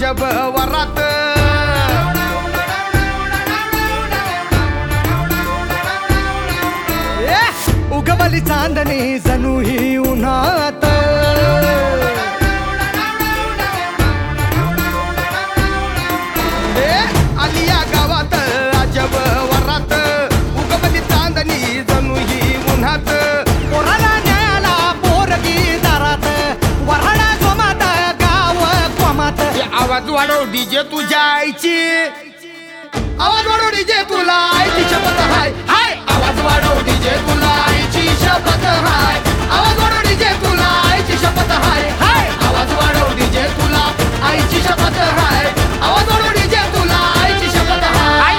अजब वरात उगवली चांदणी जणू ही उन्हात आली या गावात अजब वरात उगवली चांदणी जणू ही उन्हात पोराला न्यायाला पोरगी दारात वराडा जोमात गाव कोमात आवाज वाढव डीजे तुझ्या आईची आवाज वाढव डीजे तुला आईची शपथ हाय हाय आवाज वाढव डीजे तुला आईची शपथ हाय आवाज वाढव डीजे तुला आईची शपथ हाय हाय आवाज वाढव डीजे तुला आईची शपथ हाय आवाज वाढव डीजे तुला आईची शपथ हाय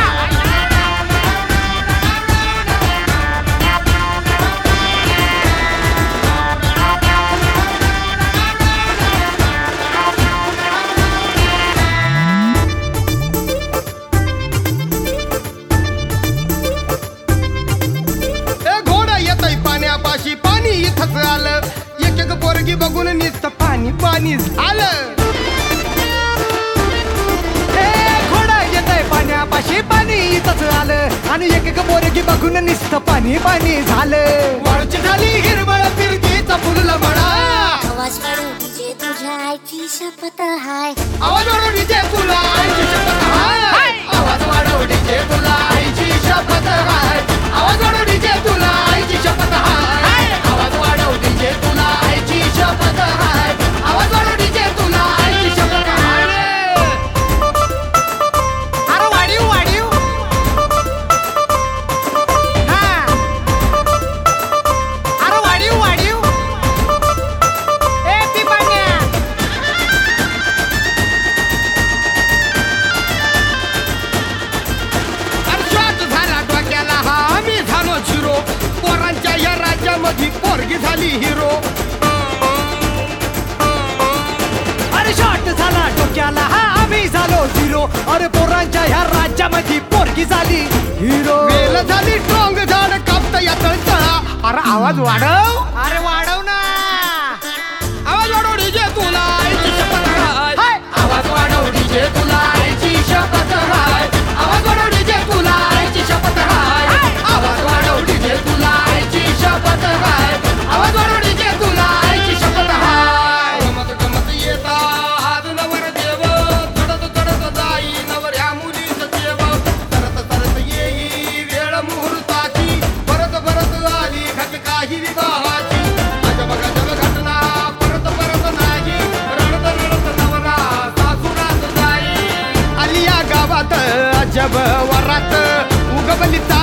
पाण्यापाशी पाणी इथंच आलं एक एक पोरगी बघून नुसतं पाणी पाणी झालं घोडा येतय पाण्यापाशी पाणी इथंच आलं आणि एक एक पोरगी बघून नुसतं पाणी पाणी झालं वाळूची झाली हिरवळ फिरकीचा फुलला म्हणा आवाज वाढव डीजे तुझ्या आईची शपथ हाय आवाज वाढव डीजे तुला आईची शपथ हाय आवाज वाढव डीजे तुला आईची शपथ हाय आवाज वाढव डीजे तुला आईची शपथ हाय आवाज वाढव डीजे तुला आईची शपथ हाय आवाज वाढव डीजे तुला आईची शपथ हाय अरे वाढीव वाढीव हा अरे वाढीव वाढीव ए ती पाण्या अर्जात झाला डोक्याला हा आम्ही झालो झिरो पोरांच्या या राज्यामध्ये पोरगी झाली हिरो अरे शॉट झाला डोक्याला हा आम्ही झालो झिरो अरे पोरांच्या ह्या राज्यामध्ये पोरगी झाली हिरो वेल झाली स्ट्रॉंग झाड कापता या तळतळा अरे आवाज वाढव अरे वाढव ना आवाज वाढव डीजे तुला आईची शपथ हाय आवाज वाढव डीजे तुला आईची शपथ हाय आवाज वाढव डीजे तुला आईची शपथ हाय आवाज वाढव डीजे तुला आईची शपथ हाय आवाज वाढव डीजे तुला आईची शपथ हाय गमत गमत येता आज नवर देव चढत चढत जाई नवर ह्या मुलीचं देव सरत सरत येई वेळ मुहूर्ताची परत परत झाली घट काही विवाहाची अजब गजब घटना परत परत नाही रडत रडत नवरा सासुरात जाई आली या गावात अजब वरात उगवली